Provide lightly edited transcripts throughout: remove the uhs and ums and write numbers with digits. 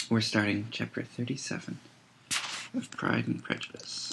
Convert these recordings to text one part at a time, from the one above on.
We're starting chapter 37 of Pride and Prejudice.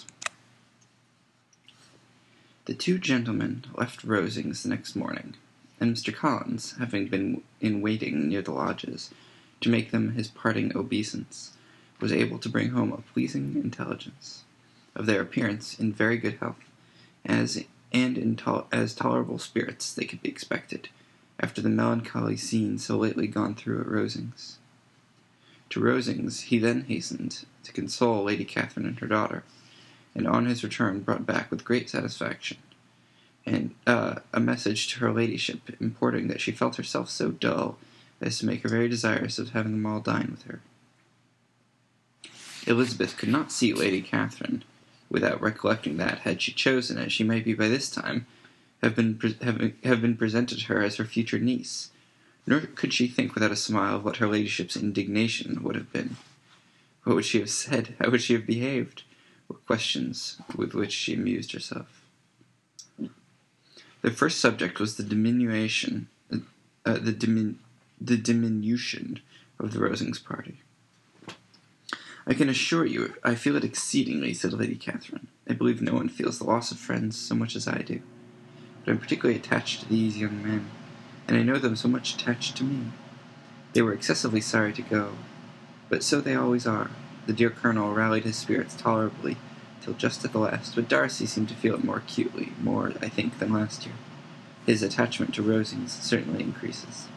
The two gentlemen left Rosings the next morning, and Mr. Collins, having been in waiting near the lodges to make them his parting obeisance, was able to bring home a pleasing intelligence of their appearance in very good health, as tolerable spirits they could be expected, after the melancholy scene so lately gone through at Rosings. To Rosings he then hastened to console Lady Catherine and her daughter, and on his return brought back with great satisfaction and a message to her ladyship, importing that she felt herself so dull as to make her very desirous of having them all dine with her. Elizabeth could not see Lady Catherine without recollecting that, had she chosen it, she might be by this time have been presented to her as her future niece. Nor could she think without a smile of what her ladyship's indignation would have been. What would she have said? How would she have behaved? Were questions with which she amused herself. Their first subject was the diminution of the Rosings party. "I can assure you I feel it exceedingly," said Lady Catherine. "I believe no one feels the loss of friends so much as I do. But I am particularly attached to these young men, and I know them so much attached to me. They were excessively sorry to go, but so they always are. The dear Colonel rallied his spirits tolerably till just at the last, but Darcy seemed to feel it more acutely, more, I think, than last year. His attachment to Rosings certainly increases."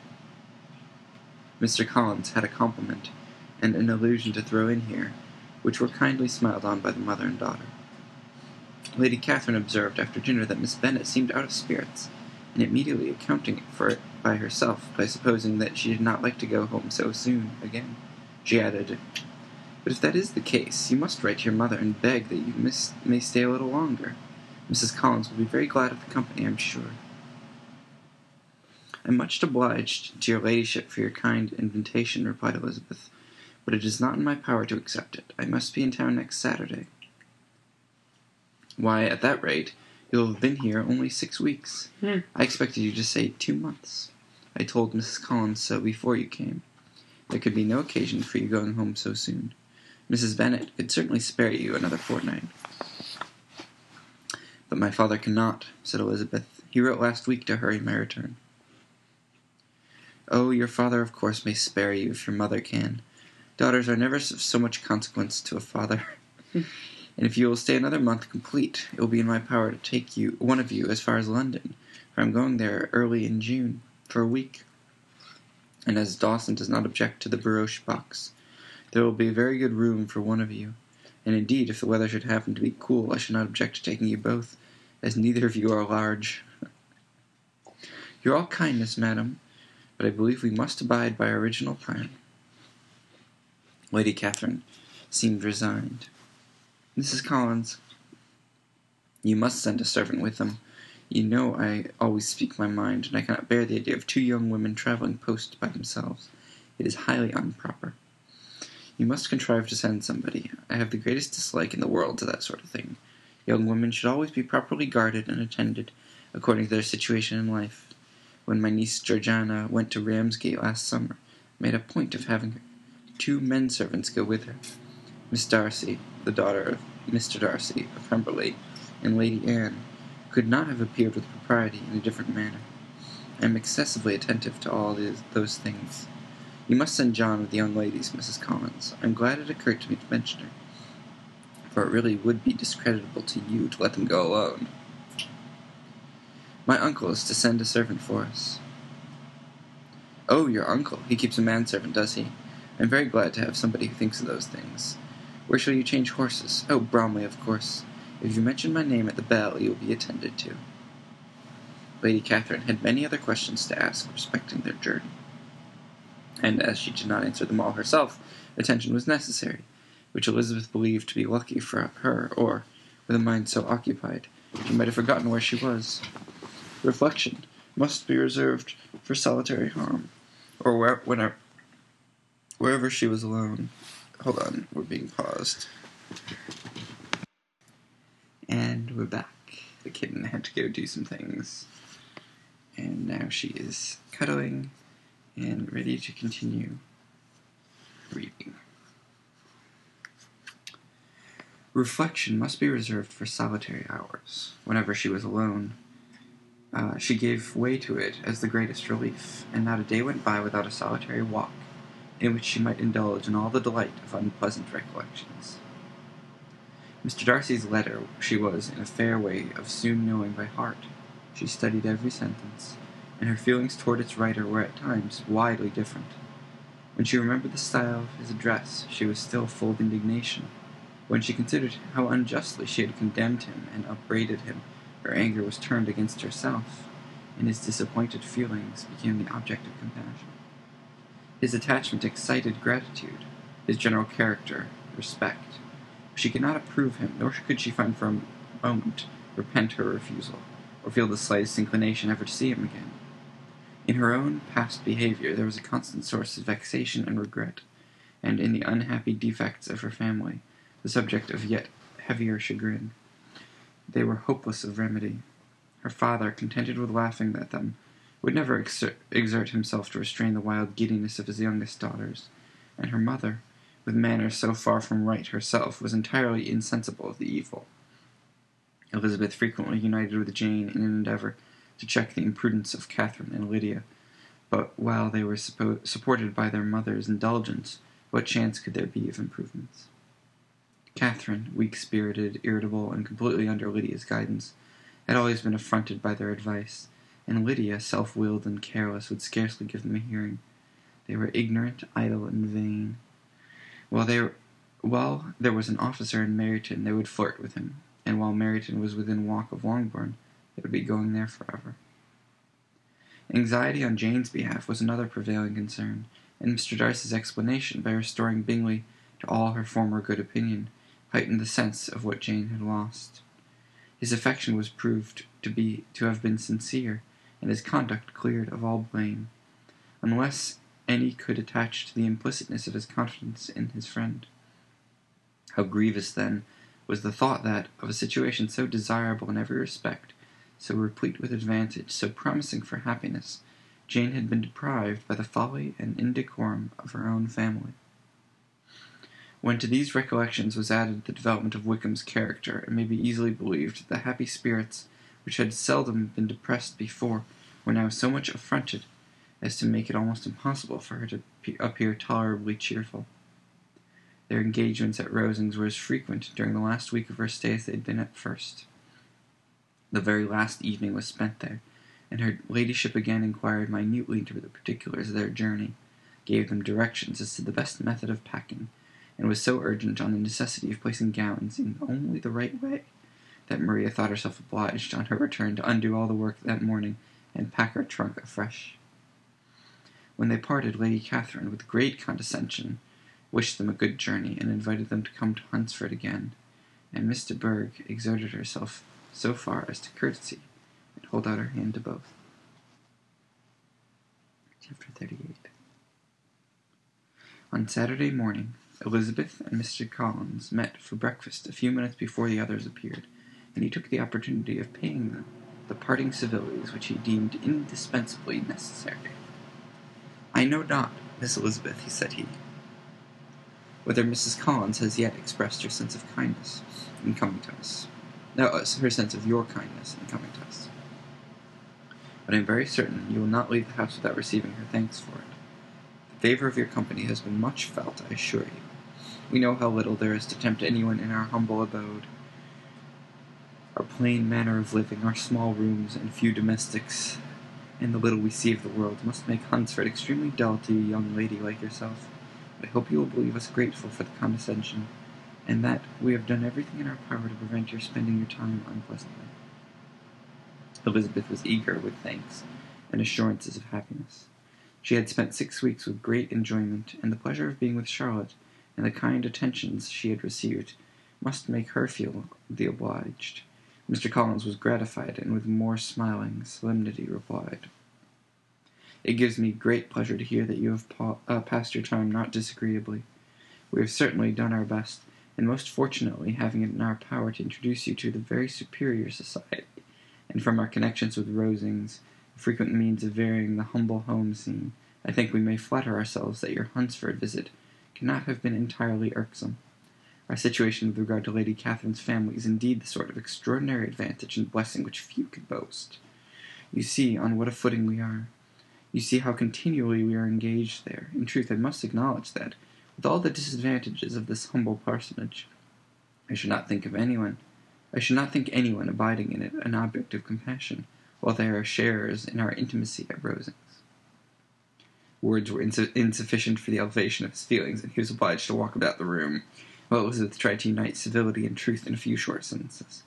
Mr. Collins had a compliment and an allusion to throw in here, which were kindly smiled on by the mother and daughter. Lady Catherine observed after dinner that Miss Bennet seemed out of spirits, and immediately accounting for it by herself, by supposing that she did not like to go home so soon again, she added, "But if that is the case, you must write to your mother and beg that you may stay a little longer. Mrs. Collins will be very glad of the company, I'm sure." "I am much obliged to your ladyship for your kind invitation," replied Elizabeth, "but it is not in my power to accept it. I must be in town next Saturday." "Why, at that rate, you'll have been here only 6 weeks. I expected you to say 2 months. I told Mrs. Collins so before you came. There could be no occasion for you going home so soon. Mrs. Bennet could certainly spare you another fortnight." "But my father cannot," said Elizabeth. "He wrote last week to hurry my return." "Oh, your father of course may spare you if your mother can. Daughters are never of so much consequence to a father. And if you will stay another month complete, it will be in my power to take one of you as far as London, for I am going there early in June, for a week. And as Dawson does not object to the barouche box, there will be very good room for one of you, and indeed, if the weather should happen to be cool, I should not object to taking you both, as neither of you are large." "You're all kindness, madam, but I believe we must abide by our original plan." Lady Catherine seemed resigned. "Mrs. Collins, you must send a servant with them. You know I always speak my mind, and I cannot bear the idea of 2 young women traveling post by themselves. It is highly improper. You must contrive to send somebody. I have the greatest dislike in the world to that sort of thing. Young women should always be properly guarded and attended, according to their situation in life. When my niece Georgiana went to Ramsgate last summer, I made a point of having 2 men-servants go with her. Miss Darcy, the daughter of Mr. Darcy of Pemberley, and Lady Anne, could not have appeared with propriety in a different manner. I am excessively attentive to all those things. You must send John with the young ladies, Mrs. Collins. I am glad it occurred to me to mention her, for it really would be discreditable to you to let them go alone. My uncle is to send a servant for us." "Oh, your uncle. He keeps a manservant, does he? I am very glad to have somebody who thinks of those things. Where shall you change horses? Oh, Bromley, of course. If you mention my name at the bell, you will be attended to." Lady Catherine had many other questions to ask respecting their journey, and as she did not answer them all herself, attention was necessary, which Elizabeth believed to be lucky for her, or, with a mind so occupied, she might have forgotten where she was. Reflection must be reserved for solitary harm, or wherever she was alone. Hold on, we're being paused. And we're back. The kitten had to go do some things. And now she is cuddling and ready to continue. reading. Reflection must be reserved for solitary hours. Whenever she was alone, she gave way to it as the greatest relief, and not a day went by without a solitary walk, in which she might indulge in all the delight of unpleasant recollections. Mr. Darcy's letter she was in a fair way of soon knowing by heart. She studied every sentence, and her feelings toward its writer were at times widely different. When she remembered the style of his address, she was still full of indignation. When she considered how unjustly she had condemned him and upbraided him, her anger was turned against herself, and his disappointed feelings became the object of compassion. His attachment excited gratitude, his general character, respect. She could not approve him, nor could she find for a moment repent her refusal, or feel the slightest inclination ever to see him again. In her own past behavior there was a constant source of vexation and regret, and in the unhappy defects of her family, the subject of yet heavier chagrin. They were hopeless of remedy. Her father, contented with laughing at them, would never exert himself to restrain the wild giddiness of his youngest daughters, and her mother, with manners so far from right herself, was entirely insensible of the evil. Elizabeth frequently united with Jane in an endeavour to check the imprudence of Catherine and Lydia, but while they were supported by their mother's indulgence, what chance could there be of improvements? Catherine, weak-spirited, irritable, and completely under Lydia's guidance, had always been affronted by their advice, and Lydia, self-willed and careless, would scarcely give them a hearing. They were ignorant, idle, and vain. While there was an officer in Meryton, they would flirt with him, and while Meryton was within walk of Longbourn, they would be going there forever. Anxiety on Jane's behalf was another prevailing concern, and Mr. Darcy's explanation, by restoring Bingley to all her former good opinion, heightened the sense of what Jane had lost. His affection was proved to have been sincere, and his conduct cleared of all blame, unless any could attach to the implicitness of his confidence in his friend. How grievous, then, was the thought that, of a situation so desirable in every respect, so replete with advantage, so promising for happiness, Jane had been deprived by the folly and indecorum of her own family. When to these recollections was added the development of Wickham's character, it may be easily believed that the happy spirits, which had seldom been depressed before, were now so much affronted as to make it almost impossible for her to appear tolerably cheerful. Their engagements at Rosings were as frequent during the last week of her stay as they had been at first. The very last evening was spent there, and her ladyship again inquired minutely into the particulars of their journey, gave them directions as to the best method of packing, and was so urgent on the necessity of placing gowns in only the right way, that Maria thought herself obliged, on her return, to undo all the work that morning, and pack her trunk afresh. When they parted, Lady Catherine, with great condescension, wished them a good journey, and invited them to come to Hunsford again, and Miss de Bourgh exerted herself so far as to courtesy, and hold out her hand to both. Chapter 38. On Saturday morning, Elizabeth and Mr. Collins met for breakfast a few minutes before the others appeared, and he took the opportunity of paying them the parting civilities which he deemed indispensably necessary. "I know not, Miss Elizabeth," said he, "whether Mrs. Collins has yet expressed her sense of kindness in coming to us. Her sense of your kindness in coming to us. But I am very certain you will not leave the house without receiving her thanks for it. The favor of your company has been much felt, I assure you. We know how little there is to tempt anyone in our humble abode. Our plain manner of living, our small rooms and few domestics, and the little we see of the world, must make Hunsford extremely dull to a young lady like yourself. But I hope you will believe us grateful for the condescension, and that we have done everything in our power to prevent your spending your time unpleasantly." Elizabeth was eager with thanks and assurances of happiness. She had spent 6 weeks with great enjoyment, and the pleasure of being with Charlotte, and the kind attentions she had received, must make her feel the obliged. Mr. Collins was gratified, and with more smiling solemnity replied, "It gives me great pleasure to hear that you have passed your time not disagreeably. We have certainly done our best, and most fortunately having it in our power to introduce you to the very superior society, and from our connections with Rosings, a frequent means of varying the humble home scene, I think we may flatter ourselves that your Hunsford visit cannot have been entirely irksome. Our situation with regard to Lady Catherine's family is indeed the sort of extraordinary advantage and blessing which few could boast. You see on what a footing we are. You see how continually we are engaged there. In truth, I must acknowledge that, with all the disadvantages of this humble parsonage, I should not think anyone abiding in it an object of compassion, while they are sharers in our intimacy at Rosings. Words were insufficient for the elevation of his feelings, and he was obliged to walk about the room, while Elizabeth tried to unite civility and truth in a few short sentences.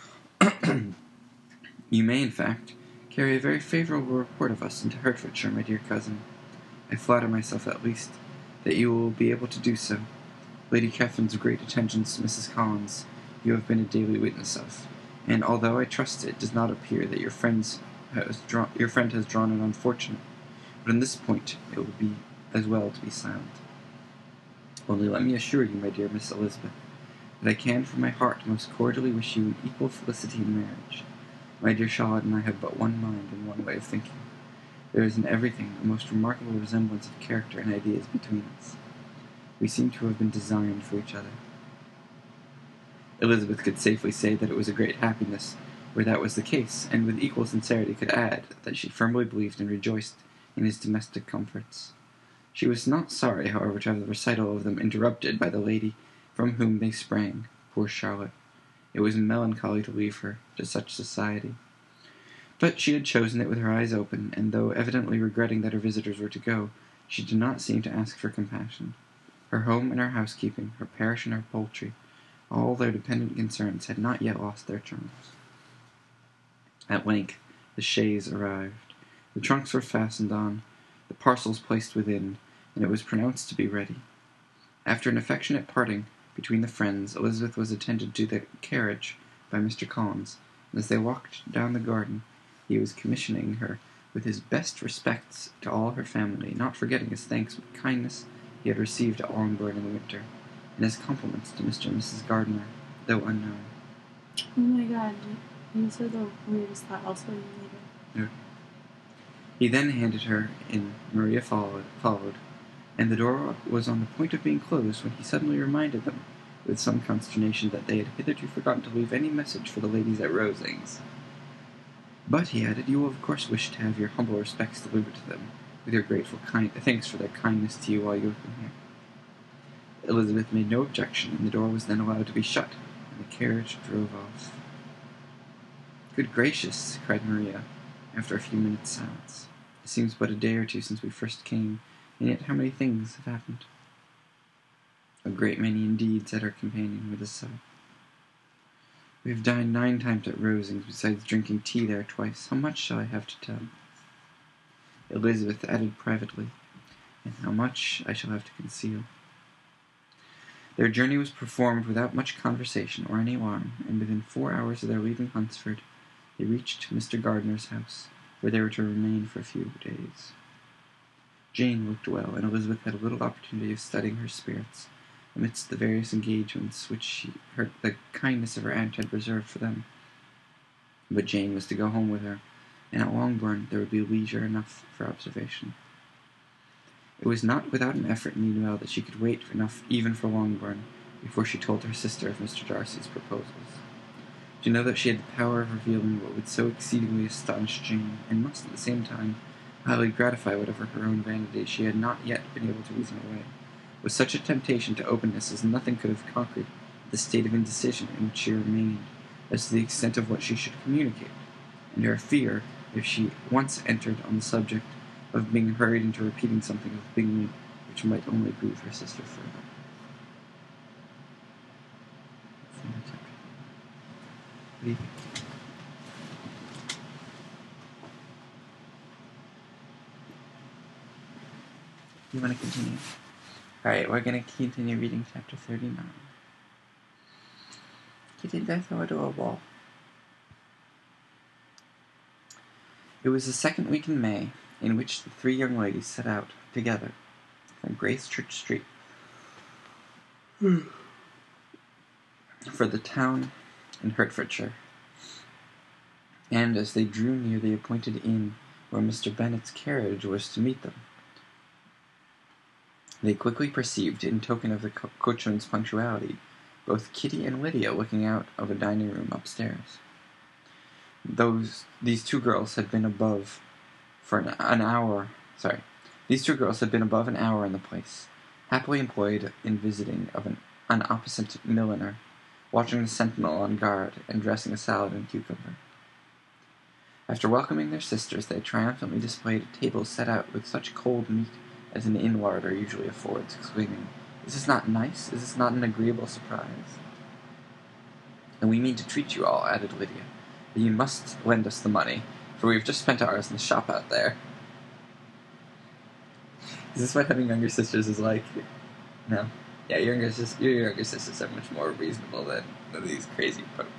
You may, in fact, carry a very favourable report of us into Hertfordshire, my dear cousin. I flatter myself, at least, that you will be able to do so. Lady Catherine's great attentions to Mrs. Collins you have been a daily witness of, and although I trust it does not appear that your friend has drawn an unfortunate, but on this point it will be as well to be silent. Only let me assure you, my dear Miss Elizabeth, that I can from my heart most cordially wish you an equal felicity in marriage. My dear Charlotte and I have but one mind and one way of thinking. There is in everything a most remarkable resemblance of character and ideas between us. We seem to have been designed for each other. Elizabeth could safely say that it was a great happiness where that was the case, and with equal sincerity could add that she firmly believed and rejoiced in his domestic comforts. She was not sorry, however, to have the recital of them interrupted by the lady from whom they sprang, poor Charlotte. It was melancholy to leave her to such society. But she had chosen it with her eyes open, and though evidently regretting that her visitors were to go, she did not seem to ask for compassion. Her home and her housekeeping, her parish and her poultry, all their dependent concerns had not yet lost their charms. At length the chaise arrived. The trunks were fastened on, the parcels placed within, and it was pronounced to be ready. After an affectionate parting between the friends, Elizabeth was attended to the carriage by Mr. Collins, and as they walked down the garden, he was commissioning her with his best respects to all her family, not forgetting his thanks for the kindness he had received at Longbourn in the winter, and his compliments to Mr. and Mrs. Gardiner, though unknown. Oh my god, you said the weirdest thought. I'll tell you later. Yeah. He then handed her in. Maria followed, and the door was on the point of being closed when he suddenly reminded them, with some consternation, that they had hitherto forgotten to leave any message for the ladies at Rosings. But, he added, you will of course wish to have your humble respects delivered to them, with your grateful thanks for their kindness to you while you have been here. Elizabeth made no objection, and the door was then allowed to be shut, and the carriage drove off. Good gracious, cried Maria, after a few minutes' silence. It seems but a day or two since we first came, and yet how many things have happened. A great many indeed, said her companion with a sigh. We have dined 9 times at Rosings, besides drinking tea there twice. How much shall I have to tell? Elizabeth added privately, and how much I shall have to conceal. Their journey was performed without much conversation or any alarm, and within 4 hours of their leaving Hunsford, they reached Mr. Gardiner's house, where they were to remain for a few days. Jane looked well, and Elizabeth had a little opportunity of studying her spirits, amidst the various engagements which the kindness of her aunt had reserved for them. But Jane was to go home with her, and at Longbourn there would be leisure enough for observation. It was not without an effort, meanwhile, that she could wait enough even for Longbourn before she told her sister of Mr. Darcy's proposals. To know that she had the power of revealing what would so exceedingly astonish Jane, and must at the same time highly gratify whatever her own vanity she had not yet been able to reason away, was such a temptation to openness as nothing could have conquered the state of indecision in which she remained as to the extent of what she should communicate, and her fear, if she once entered on the subject, of being hurried into repeating something of Bingley which might only grieve her sister further. You want to continue? Alright, we're going to continue reading chapter 39. Kittens are so adorable. It was the second week in May, in which the 3 young ladies set out together from Gracechurch Street for the town in Hertfordshire, and as they drew near the appointed inn where Mr. Bennet's carriage was to meet them, They quickly perceived, in token of the coachman's punctuality, both Kitty and Lydia looking out of a dining room upstairs. These two girls had been above an hour in the place, happily employed in visiting of an opposite milliner, watching the sentinel on guard, and dressing a salad and cucumber. After welcoming their sisters, they triumphantly displayed a table set out with such cold meat as an inn larder usually affords, exclaiming, "Is this not nice? Is this not an agreeable surprise?" "And we mean to treat you all," added Lydia, "but you must lend us the money, for we have just spent ours in the shop out there." Is this what having younger sisters is like? No. Yeah, your younger sisters are much more reasonable than these crazy folks.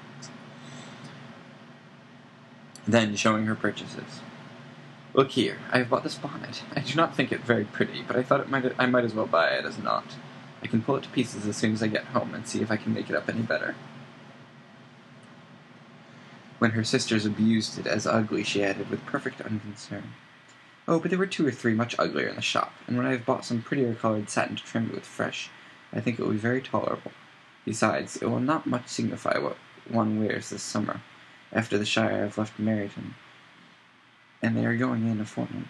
Then, showing her purchases. "Look here, I have bought this bonnet. I do not think it very pretty, but I thought I might as well buy it as not. I can pull it to pieces as soon as I get home and see if I can make it up any better." When her sisters abused it as ugly, she added, with perfect unconcern, "Oh, but there were 2 or 3 much uglier in the shop, and when I have bought some prettier colored satin to trim it with fresh, I think it will be very tolerable. Besides, it will not much signify what one wears this summer, after the Shire have left Meryton, and they are going in a fortnight."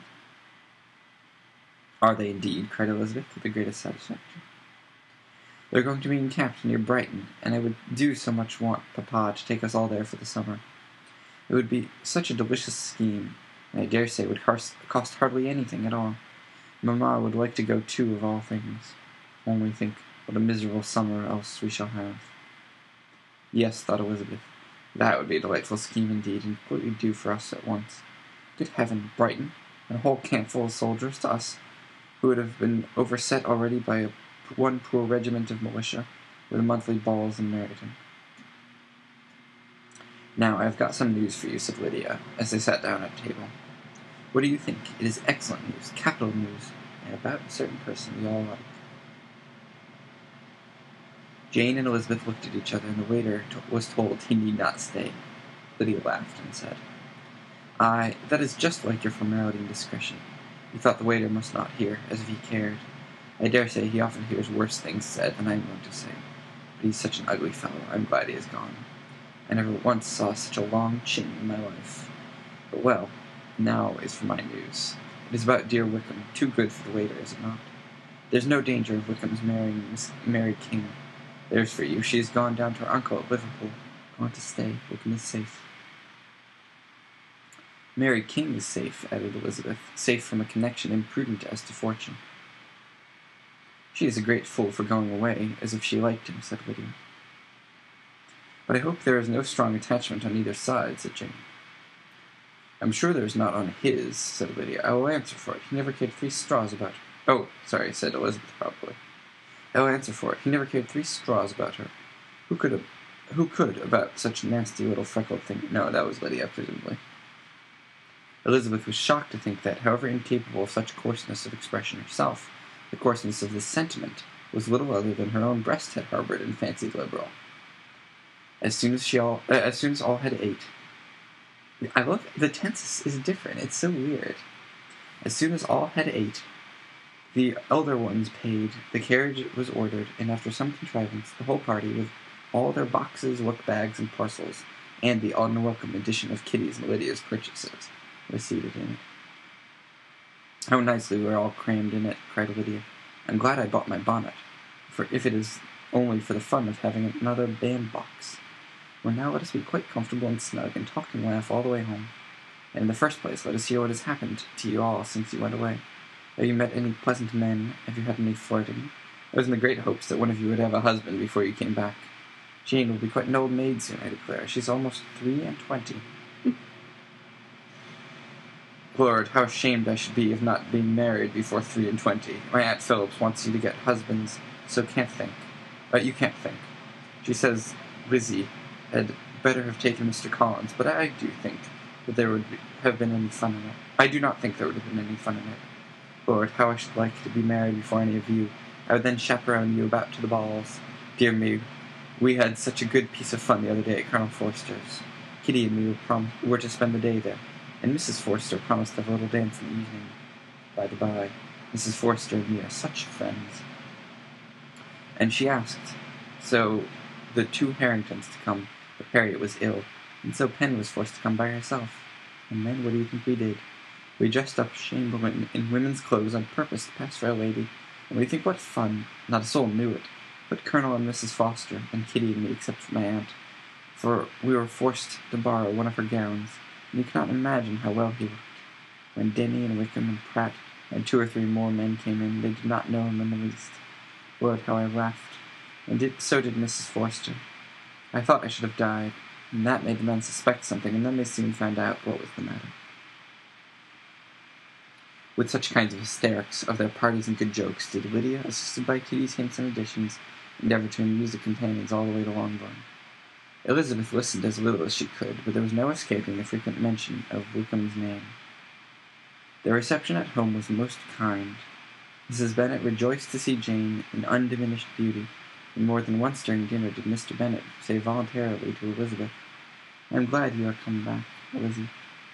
"Are they indeed?" cried Elizabeth, with the greatest satisfaction. "They are going to be encamped near Brighton, and I would do so much want Papa to take us all there for the summer. It would be such a delicious scheme, and I dare say would cost hardly anything at all. Mamma would like to go too, of all things. Only think what a miserable summer else we shall have." Yes, thought Elizabeth, that would be a delightful scheme indeed, and completely due for us at once. Good heaven, Brighton, and a whole camp full of soldiers to us, who would have been overset already by one poor regiment of militia, with the monthly balls in Meryton. "Now I have got some news for you," said Lydia, as they sat down at table. "What do you think? It is excellent news, capital news, and about a certain person we all like." Jane and Elizabeth looked at each other, and the waiter was told he need not stay. Lydia laughed and said, "Aye, that is just like your formality and discretion. You thought the waiter must not hear, as if he cared. I dare say he often hears worse things said than I am going to say. But he's such an ugly fellow, I'm glad he is gone. I never once saw such a long chin in my life. But well, now is for my news. It is about dear Wickham, too good for the waiter, is it not? There's no danger of Wickham's marrying Miss Mary King. There's for you, she has gone down to her uncle at Liverpool, gone to stay. Wickham is safe." "Mary King is safe," added Elizabeth, "safe from a connection imprudent as to fortune." "She is a great fool for going away, as if she liked him," said Lydia. "But I hope there is no strong attachment on either side," said Jane. "I'm sure there is not on his," said Lydia. "I will answer for it. He never cared 3 straws about her." "Oh, sorry," said Elizabeth probably. "I will answer for it. He never cared 3 straws about her. Who could about such a nasty little freckled thing?" No, that was Lydia, presumably. Elizabeth was shocked to think that, however incapable of such coarseness of expression herself, the coarseness of this sentiment was little other than her own breast had harbored and fancied liberal. As soon as all had ate. I love the tense is different. It's so weird. As soon as all had ate, the elder ones paid, the carriage was ordered, and after some contrivance, the whole party, with all their boxes, work-bags, and parcels, and the unwelcome addition of Kitty's and Lydia's purchases, was seated in it. "How nicely we're all crammed in it," cried Lydia. "I'm glad I bought my bonnet, for if it is only for the fun of having another bandbox. Well, now let us be quite comfortable and snug, and talk and laugh all the way home. And in the first place, let us hear what has happened to you all since you went away. Have you met any pleasant men? Have you had any flirting? I was in the great hopes that one of you would have a husband before you came back. Jane will be quite an old maid soon, I declare. She's almost 23. Lord, how ashamed I should be of not being married before 23. My Aunt Phillips wants you to get husbands, so can't think. You can't think. She says Lizzie had better have taken Mr. Collins, but I do think that there would have been any fun in it. I do not think there would have been any fun in it. Lord, how I should like to be married before any of you. I would then chaperone you about to the balls. Dear me, we had such a good piece of fun the other day at Colonel Forster's. Kitty and me were to spend the day there, and Mrs. Forster promised to have a little dance in the evening. By the by, Mrs. Forster and me are such friends. And she asked so the two Harringtons to come, but Harriet was ill, and so Pen was forced to come by herself. And then what do you think we did? We dressed up Chamberlain in women's clothes on purpose to pass for a lady, and we think what fun. Not a soul knew it, but Colonel and Mrs. Foster, and Kitty and me, except for my aunt, for we were forced to borrow one of her gowns, and you cannot imagine how well he looked. When Denny and Wickham and Pratt and 2 or 3 more men came in, they did not know him in the least. Lord, how I laughed, and so did Mrs. Forster. I thought I should have died, and that made the men suspect something, and then they soon found out what was the matter. With such kinds of hysterics of their parties and good jokes did Lydia, assisted by Kitty's hints and additions, endeavour to amuse the companions all the way to Longbourn. Elizabeth listened as little as she could, but there was no escaping the frequent mention of Wickham's name. Their reception at home was most kind. Mrs. Bennet rejoiced to see Jane in undiminished beauty, and more than once during dinner did Mr. Bennet say voluntarily to Elizabeth, "I am glad you are come back, Lizzie."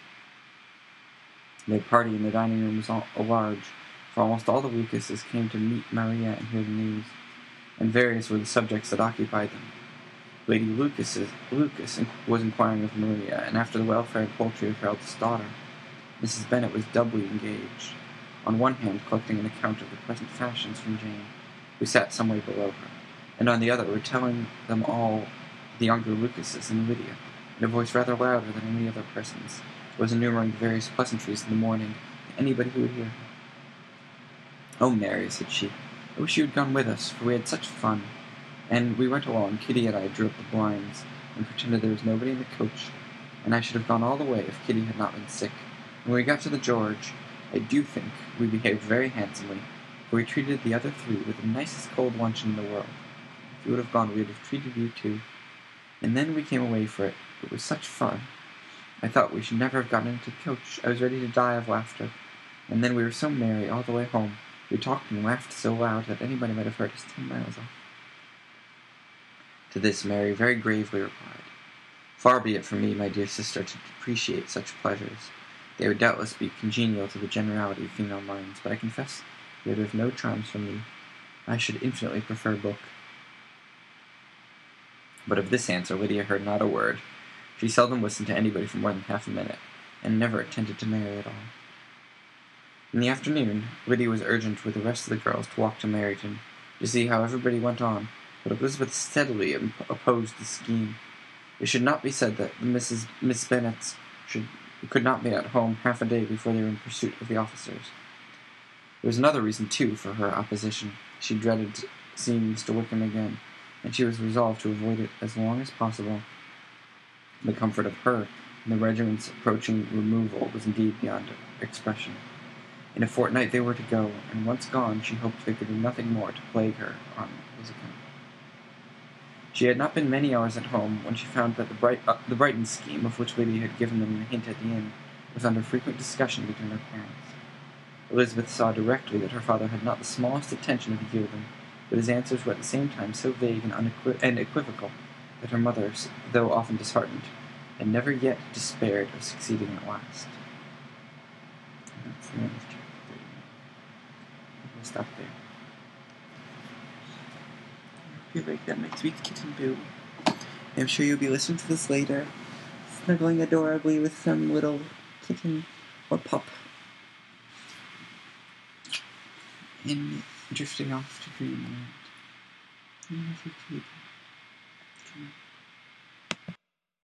Their party in the dining room was large, for almost all the Lucases came to meet Maria and hear the news, and various were the subjects that occupied them. Lady Lucas was inquiring of Maria, and after the welfare and poultry of her eldest daughter. Mrs. Bennet was doubly engaged, on one hand collecting an account of the present fashions from Jane, who sat some way below her, and on the other were telling them all the younger Lucases and Lydia, in a voice rather louder than any other person's, was enumerating the various pleasantries in the morning to anybody who would hear her. "Oh, Mary," said she, "I wish you had gone with us, for we had such fun." And we went along. Kitty and I drew up the blinds, and pretended there was nobody in the coach, and I should have gone all the way if Kitty had not been sick. When we got to the George, I do think we behaved very handsomely, for we treated the other 3 with the nicest cold luncheon in the world. If you would have gone, we would have treated you too. And then we came away for it. It was such fun. I thought we should never have gotten into the coach. I was ready to die of laughter. And then we were so merry all the way home. We talked and laughed so loud that anybody might have heard us 10 miles off. To this Mary very gravely replied, "Far be it from me, my dear sister, to depreciate such pleasures. They would doubtless be congenial to the generality of female minds, but I confess they would have no charms for me. I should infinitely prefer a book." But of this answer Lydia heard not a word. She seldom listened to anybody for more than half a minute, and never attended to Mary at all. In the afternoon, Lydia was urgent with the rest of the girls to walk to Meryton, to see how everybody went on, but Elizabeth steadily opposed the scheme. It should not be said that the Miss Bennets could not be at home half a day before they were in pursuit of the officers. There was another reason, too, for her opposition. She dreaded seeing Mr. Wickham again, and she was resolved to avoid it as long as possible. The comfort of her and the regiment's approaching removal was indeed beyond expression. In a fortnight they were to go, and once gone she hoped they could do nothing more to plague her on his account. She had not been many hours at home when she found that the Brighton scheme, of which Lydia had given them a hint at the inn, was under frequent discussion between her parents. Elizabeth saw directly that her father had not the smallest intention of yielding, but his answers were at the same time so vague and equivocal that her mother, though often disheartened, had never yet despaired of succeeding at last. And that's the end of chapter 39. We'll stop there. I feel like that my sweet kitten Boo. I'm sure you'll be listening to this later, snuggling adorably with some little kitten or pup, and drifting off to dreamland.